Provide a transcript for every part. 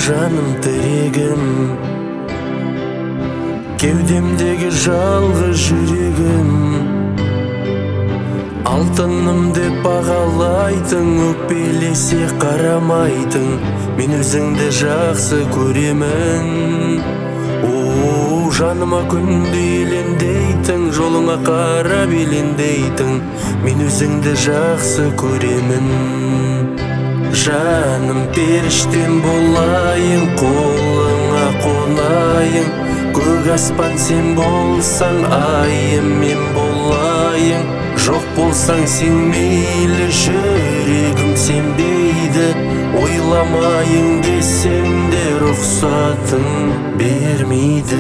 жаным тірегім, кеудемдегі жалғыз жүрегім. Алтыным деп бағалайтын, өкпелесе қарамайтын, мен өзіңді жақсы көремін. Жаныма күнде елендейтін, жолыңа қарап елендейтін, мен өзіңді жақсы көремін. Жаным періштем болайын, қолыңа қонайын, көк аспан сен болсаң, айым мен болайын. Жоқ болсаң сен мейлі, жүрегім сенбейді, ойламайын десем де рұқсатын бермейді.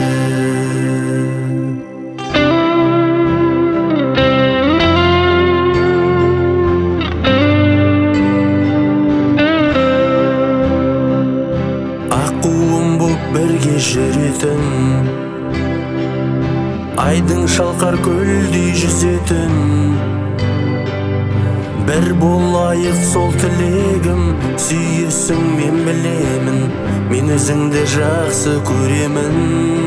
Аққуым боп бірге жүретін, айдың шалқар көлдей жүзетін, бір болайық сол тілегім, сүйесің мен білемін, мен өзіңді жақсы көремін.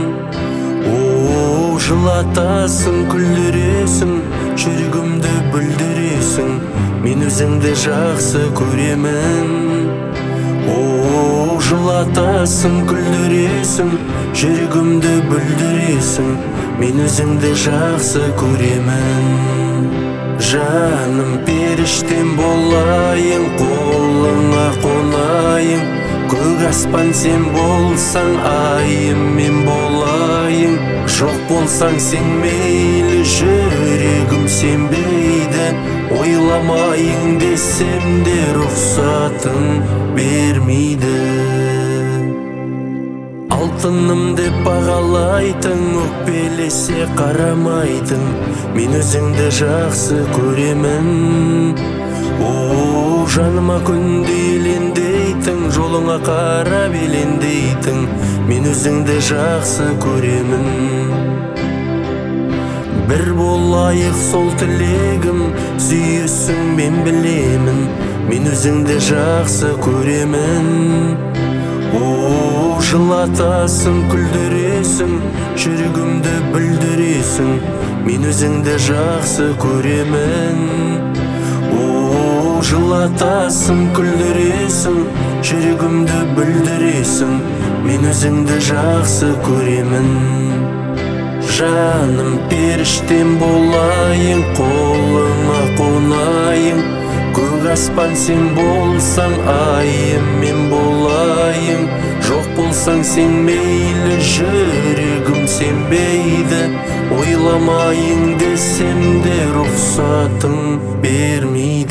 Жылатасың, күлдіресің, жүрегімді бүлдіресің, мен өзіңді жақсы көремін. Жылатасың, күлдіресің, жүрегімді бүлдіресің, мен өзіңді жақсы көремін. Жаным періштем болайын, қолыңа қонайын, көк аспан сен болсаң, айым мен болайын. Жоқ болсаң сен мейлі, жүрегім сенбейді, ойламайын десем де рұқсатын бермейді. Алтыным деп бағалайтын, өкпелесе қарамайтын, мен өзіңді жақсы көремін. Жаныма күнде елендейтін, жолыңа қарап елендейтін, мен өзіңді жақсы көремін. Бір болайық сол тілегім, сүйесің мен білемін, мен өзіңді жақсы көремін. Жылатасың, күлдіресің, жүрегімді бүлдіресің, мен өзіңді жақсы көремін. Жылатасың, күлдіресің, жүрегімді бүлдіресің, мен өзіңді жақсы көремін. Жаным періштем болайын, қолыңа қонайын, көк аспан сен болсаң, айым мен болайын. Жоқ болсаң сен мейлі, жүрегім сенбейді, ойламайын десем де рұқсатын бермейді.